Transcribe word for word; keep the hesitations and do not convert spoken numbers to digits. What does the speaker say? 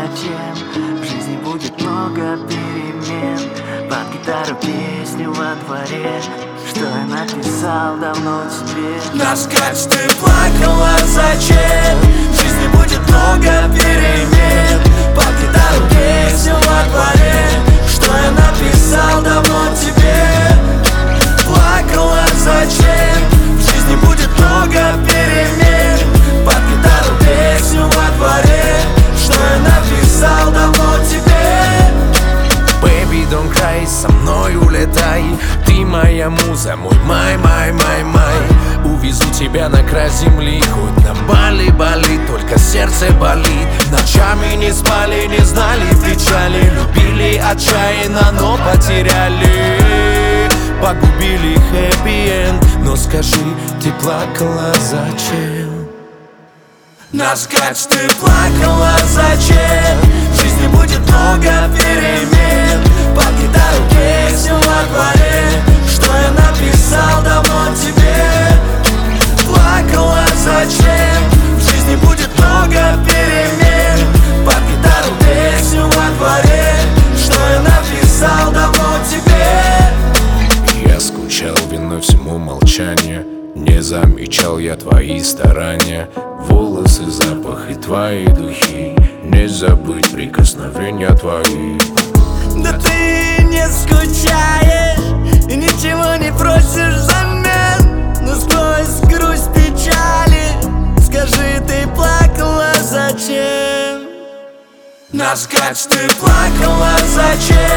зачем. В жизни будет много перемен. Под гитару песню во дворе, что я написал давно тебе. Наскать ты плакала, зачем? В жизни будет много перемен. Под гитару песню во дворе, что я написал давно тебе. Плакала, зачем? В жизни будет много перемен. Под гитару песню во дворе, что я написал давно тебе. Baby, don't cry, со мной улетай. Ты моя муза, мой май, май, май, май. Увезу тебя на край земли, хоть на Бали, Бали, только сердце болит. Ночами не спали, не знали печали, любили отчаянно, но потеряли. Погубили хэппи-энд, но скажи, ты плакала зачем? Наскать ты плакала, зачем? В жизни будет много перемен. Под гитару песню во дворе, что я написал давно тебе. Плакала, зачем? В жизни будет много перемен. Под гитару песню во дворе, что я написал давно тебе. Я скучал виной всему молчание, не замечал я твои старания. Волосы, запах и твои духи, не забыть прикосновения твои. Да ты не скучаешь и ничего не просишь взамен. Но сквозь грусть, печали, скажи, ты плакала зачем? Наскать ты плакала зачем?